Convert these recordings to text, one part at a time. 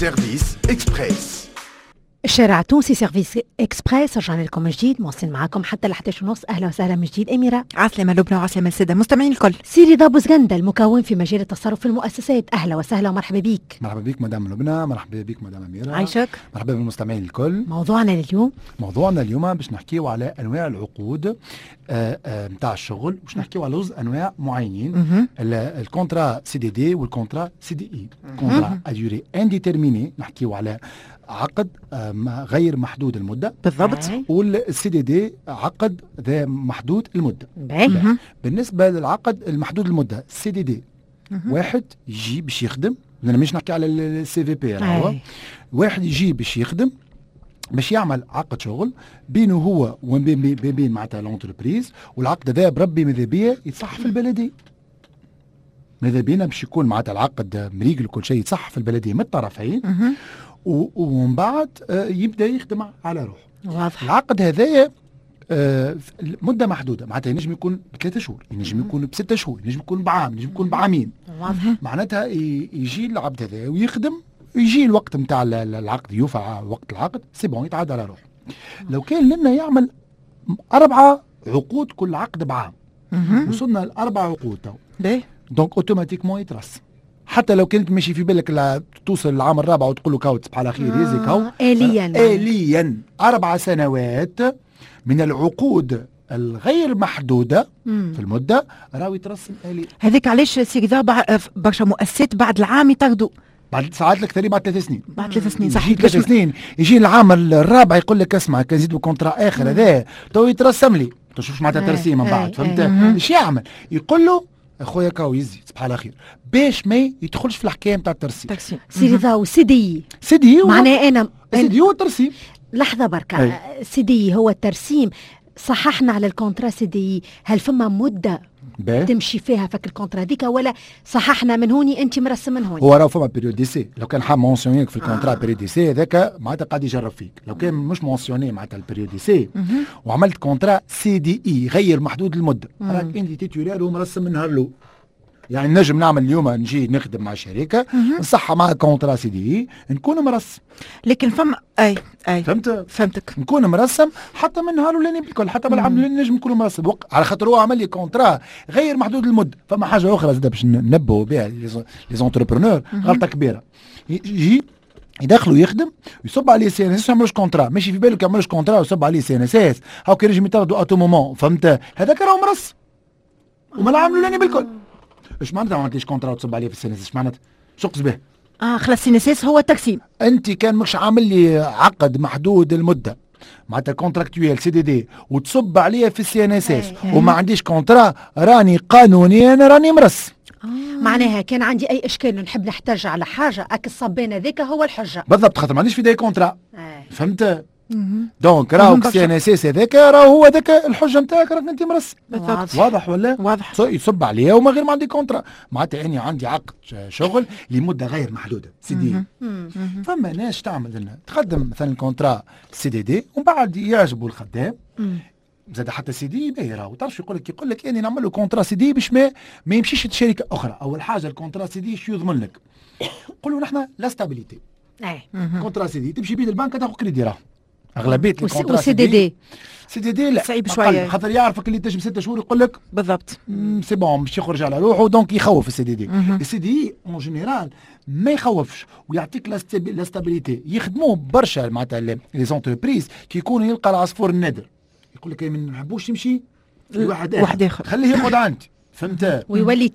سيرفيس إكسبريس. الشارع التونسي سيرفيس اكسبريس، رجعنا لكم من جديد مواصلين معكم حتى ل 11:30. اهلا وسهلا من جديد اميره. عسلامة لبنى وعسلامة السادة المستمعين الكل. سيري ضابو زغندا المكون في مجال التصرف في المؤسسات، اهلا وسهلا ومرحبا بك. مرحبا بك مدام لبنى، مرحبا بك مدام أميرة. عايشك. مرحبا بالمستمعين الكل. موضوعنا اليوم باش نحكيو على انواع العقود نتاع الشغل، باش نحكيو على زوز انواع معينين، الكونترا سي دي دي والكونترا سي دي اي. كونترا اديوري انديتيرميني نحكيو على عقد غير محدود المده بالضبط، والسي دي دي عقد ذا محدود المده. بالنسبه للعقد المحدود المده سي دي دي، واحد يجي باش يخدم، انا مش نحكي على السي في بي، واحد يجي باش يخدم باش يعمل عقد شغل بينه هو وبين معناتها لونتربريز، والعقد هذا بربي ماذا بيا يتصح في البلديه، ماذا بينا باش يكون معناتها العقد مريقل وكل شيء يتصح في البلديه من الطرفين، ومن بعد يبدا يخدم على روحه. واضح. العقد هذايا مده محدوده، معناتها ينجم يكون ب3 شهور، ينجم يكون ب6 شهور، ينجم يكون بعام، ينجم يكون بعامين. واضح. معناتها يجي العبد هذا ويخدم، يجي الوقت نتاع العقد، يوفى وقت العقد، سي بون يتعاد على روحه. لو كان لنا يعمل 4 عقود كل عقد بعام، وصلنا ل4 عقود تو، دونك اوتوماتيكمون يترسم. حتى لو كنت ماشي في بالك توصل العام الرابع وتقول له كاو تصبح على خير يزي كاو، آليا 4 سنوات من العقود الغير محدودة في المدة راهو يترسم آليا. هذيك علاش سيكذا برشا مؤسسات بعد العام يتاخذوا، بعد ساعات لك بعد 3 سنين. بعد 3 سنين صح، يجي 3 سنين، يجي العام الرابع يقول لك اسمع كان نزيدوا كونترا اخر هذا تو يترسم لي، تشوفش معناتها ترسيم من بعد، فهمت؟ ايش يعمل؟ يقول له اخويا كاو يزي صباح على خير، باش ما يدخلش في الحكايه نتاع الترسيم. سيدي ذا سيدي معناها انا سيدي هو الترسيم. لحظه بركه، سيدي هو الترسيم. صححنا على الكونترا سيدي، هل فما مده تمشي فيها فك الكونترا هذيك، ولا صححنا من هوني انت مرسم من هوني؟ هو راه فما بيريود دي سي، لو كان حاب مونسيونيك في الكونترا بيريود دي سي هذاك معناتها قاعد يجرب فيك. لو كان مش مونسيوني معناتها البيريود دي سي وعملت كونترا سي دي اي غير محدود المده، راك انت تيتولار ومرسم من نهار الاول. يعني نجم نعمل اليوم نجي نخدم مع شركه نصح مع كونترا سي دي اي نكون مرسم، لكن فما اي فهمتك، نكون مرسم حتى من نهار الاولاني بالكل، حتى بالعام الاولاني نجم نكون مرسم على خاطر هو عمل لي كونترا غير محدود المده. فما حاجه اخرى زاد باش ننبهوا بها لي زونتربرونور، غلطه كبيره. يجي يدخلوا يخدم يصب عليه سي ان اس، ما يعملوش كونترا، ماشي في بالك يعملوش كونترا ويصب عليه سي ان اس، هاو كان ينجم يطردوا اتو مومون، فهمت؟ هذاك راهو مرسم وما العام الاولاني بالكل. ايش معناتها ما عملتيش كونترا وتصب عليه في السي ان اس؟ ايش معناتها؟ شو قصد به؟ خلاص السي اس هو التقسيم. انت كان مش عامل لي عقد محدود المده معناتها كونتراكتويال سي دي دي وتصب عليه في السي ان اس وما عنديش كونترا، راني قانونيا راني مرسم. معناها كان عندي اي اشكال نحب نحتاج على حاجه اك الصبان هذاك هو الحجه بالضبط، خاطر ما عنديش في داي كونترا. فهمت؟ دونك راهو السي ان اس هذاك راهو هو ذاك الحجه نتاعك، راك انت مرسم. واضح ولا؟ واضح. يصب عليا وما غير ما عندي كونترا، معناتها اني عندي عقد شغل لمده غير محدوده سي دي. فما ناس تعمل لنا تقدم مثلا كونترا سي دي دي ومن بعد يعجبوا الخدام زاد حتى سي دي باهي، وتعرف يقول لك اني نعمل له كونترا سي دي باش ما يمشيش لشركه اخرى. اول حاجه الكونترا سي دي شو يضمن لك؟ قولوا نحن لا ستابيليتي. كونترا سي دي تمشي بيد البنك تاخذ كريدي، راه اغلبيه الكونترا سي دي دي لا صعيب شويه، خاطر يعرفك اللي تنجم 6 شهور يقول لك بالضبط سي بون باش يخرج على روحه، دونك يخوف السي دي. السي دي اون جينيرال ما يخوفش ويعطيك لا ستابيليتي. يخدموه برشا معناتها لي زونتربريز كي يكونوا يلقى العصفور النادر، يقول لك ما نحبوش يمشي لواحد اخر خليه يقعد عندي، فهمت؟ ويولي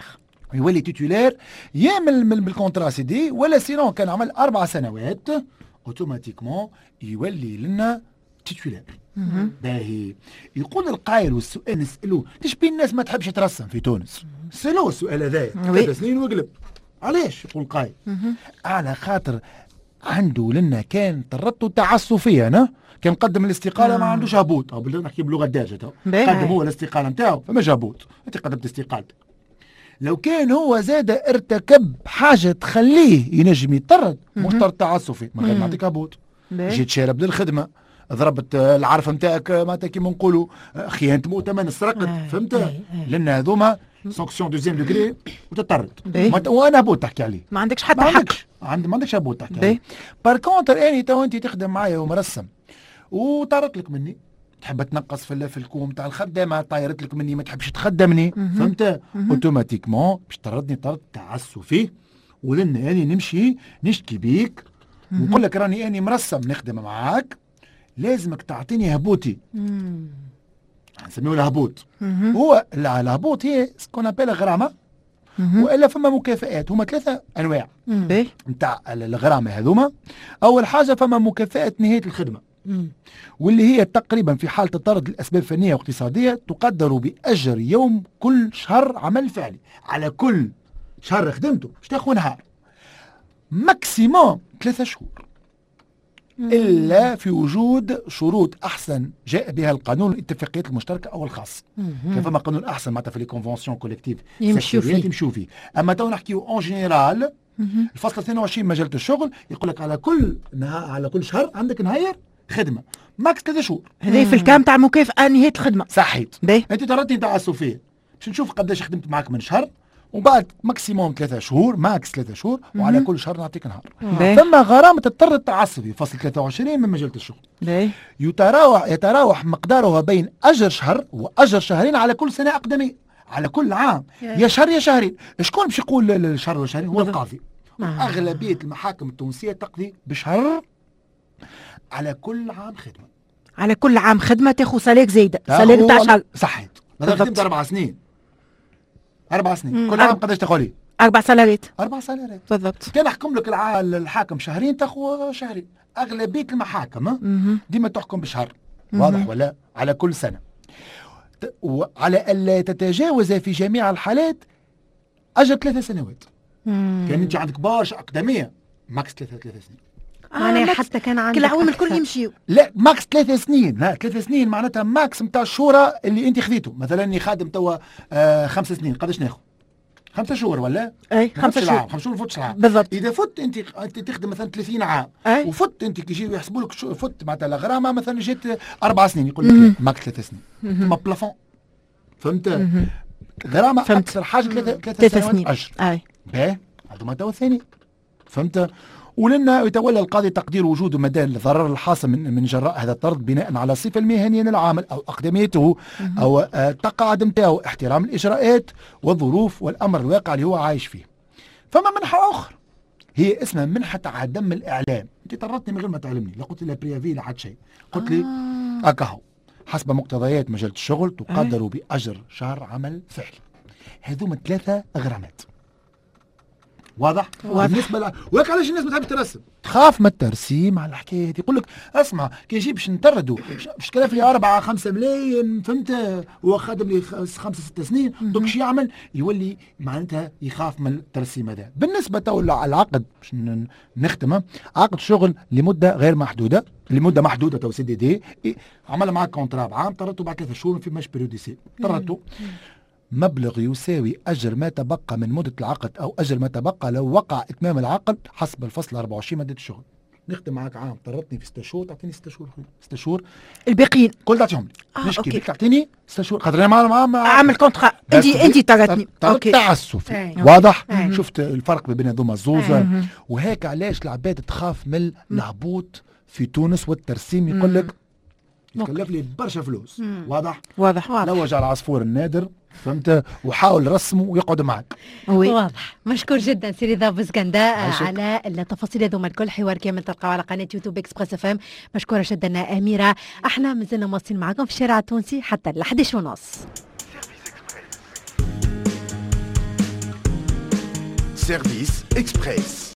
تيتولار يا من بالكونترا سي دي، ولا سينون كان عمل 4 سنوات اوتوماتيكمون يولي لنا تيتولار. باهي يقول القائل والسؤال نسألوه، ليش بين الناس ما تحبش ترسم في تونس؟ سألوه السؤال هذايا 3 سنين وقلب. علاش؟ يقول القائل على خاطر عنده لنا كان طرته تعسفيا، انا كان قدم الاستقاله ما عندوش هبوط، او نحكي بلغه دارجه تو قدم هو الاستقاله نتاعو فما هبوط، انت قدمت استقالتك. لو كان هو زاد ارتكب حاجه تخليه ينجم يطرد، مش طرد تعسفي من غير ما يعطيك هبوط، جيت شارب للخدمه، ضربت العرفه نتاعك معناتها كيما نقولوا خيانه مؤتمن، سرقت، فهمت؟ لان هذوما سانكسيون دوزيام دوغري وتطرد، وانا هبوط تحكي عليه، ما عندكش حتى حق. ما عندكش هبوط تحكي. بار كونتر اني تو انت تخدم معايا ومرسم وطارت لك مني تحب تنقص في الكوم تاع الخدامه، طايرت لك مني ما تحبش تخدمني، فهمت؟ اوتوماتيكمون باش طردني طرد تعسفي ولن اني نمشي نشكي بيك ونقول لك راني اني مرسم نخدم معاك، لازمك تعطيني هبوطي. نسميه الهبوط. هو الهبوط هي سكون ابيل غرامه، والا فما مكافآت. هما 3 انواع نتاع الغرامه هذوما. اول حاجه فما مكافاه نهايه الخدمه، واللي هي تقريبا في حاله الطرد لاسباب فنيه واقتصاديه تقدر باجر يوم كل شهر عمل فعلي. على كل شهر خدمته باش تاخذ نهار، ماكسيموم 3 شهور، إلا في وجود شروط أحسن جاء بها القانون الاتفاقيات المشتركة أو الخاصة. كان فما قانون أحسن معناتها في لي كونفونسيون كوليكتيف يمشوا فيه. أما تو نحكيو أون جينيرال الفصل 22 مجلة الشغل يقول لك على كل شهر عندك نهاية خدمة ماكس 3 شهور. هذا في الكام تاع المكافأة نهاية الخدمة. صحيت. أنت تردني تاع الصوفية باش نشوف قداش خدمت معك من شهر، وبعد ماكسيموم 3 شهور، ماكس 3 شهور، وعلى كل شهر نعطيك نهار. ثم غرامة الطرد التعسفي فصل 23 من مجلة الشغل يتراوح مقدارها بين أجر شهر وأجر شهرين على كل سنة أقدمية، على كل عام يا شهر يا شهرين. شكون باش يقول الشهر ولا شهرين؟ هو القاضي. أغلبية المحاكم التونسية تقضي بشهر على كل عام خدمة. على كل عام خدمة تاخذ ساليك زايدة، ساليك تاع شهر. صحيت. مثلا خدمت 4 سنين. 4 سنين كل عام قداش تاخذي؟ 4 سالاريات. 4 سالاريات بالضبط. كان يحكم لك الحاكم شهرين تاخذ شهرين. أغلبية المحاكم ديما تحكم بشهر. واضح ولا؟ على كل سنة. وعلى ألا تتجاوز في جميع الحالات أجر 3 سنوات. كان أنت عندك برشا أقدمية ماكس 3 سنين. معناها حتى كان عندك كل العوام الكل يمشيوا. لا ماكس 3 سنين. لا 3 سنين معناتها ماكس نتاع الشهورة اللي أنت خذيته. مثلا أني خادم توا 5 سنين قداش ناخذ؟ 5 شهور ولا؟ اي 5 شهور. 5 شهور فوتش العام. بالضبط. اذا فت انت تخدم مثلا 30 عام وفت انت كي يجيو يحسبوا لك فت معناتها الغرامه مثلا جات 4 سنين يقول لك ماكس 3 سنين. ثم بلافون. فهمت؟ غرامه اكثر حاجه 3 سنوات اجر. اي باهي هذوما تو الثاني. فهمت؟ ولنا يتولى القاضي تقدير وجود ومدى الضرر الحاصل من جراء هذا الطرد بناء على الصفه المهنيه للعامل او اقدميته او التقاعد نتاعو، احترام الاجراءات والظروف والامر الواقع اللي هو عايش فيه. فما منحه اخرى هي اسمها منحه عدم الاعلام. انت طردتني من غير ما تعلمني، لا قلت لي بريافي لا حد شيء، قلت لي اكاهو حسب مقتضيات مجله الشغل تقدر باجر شهر عمل فعلي. هذوما 3 غرامات. واضح؟ بالنسبه وهيك علاش الناس ما تحبش ترسم؟ تخاف من الترسيم على الحكايه هذه. يقول لك اسمع كي نجي باش نطردوا باش تكلف لي 4 5 ملايين، فهمت؟ هو خادم لي 5 6 سنين، دوك شو يعمل؟ يولي معناتها يخاف من الترسيم هذا. بالنسبه تو العقد باش نختم، عقد شغل لمده غير محدوده، لمده محدوده تو CDD، عمل معك كونترا بعام، طردته بعد 3 شهور في مش بيريوديسي، طردته مبلغ يساوي أجر ما تبقى من مدة العقد أو أجر ما تبقى لو وقع إتمام العقد حسب الفصل 24 مدة الشغل. نخدم معك عام، طردتني في 6 شهور، تعطيني 6 شهور. 6 شهور الباقيين كل تعطيهم لي. نشكي بك تعطيني 6 شهور خاطر انا عامل كونترا. انت طردتني. اوكي تعسف. واضح؟ شفت الفرق بين هذوما الزوزه. وهيك علاش العباد تخاف من الهبوط في تونس والترسيم. يقول لك يكلف لي برشا فلوس. واضح. لوج على العصفور النادر، فهمت؟ وحاول رسمه ويقعد معك. واضح. مشكور جدا سيدي رضا بوزغندا على التفاصيل هذوما الكل. حوار كامل تلقاو على قناه يوتيوب اكسبريس اف ام. مشكوره جدا اميره. احنا مازلنا مواصلين معكم في الشارع التونسي حتى ل 11:30. سيرفيس اكسبريس.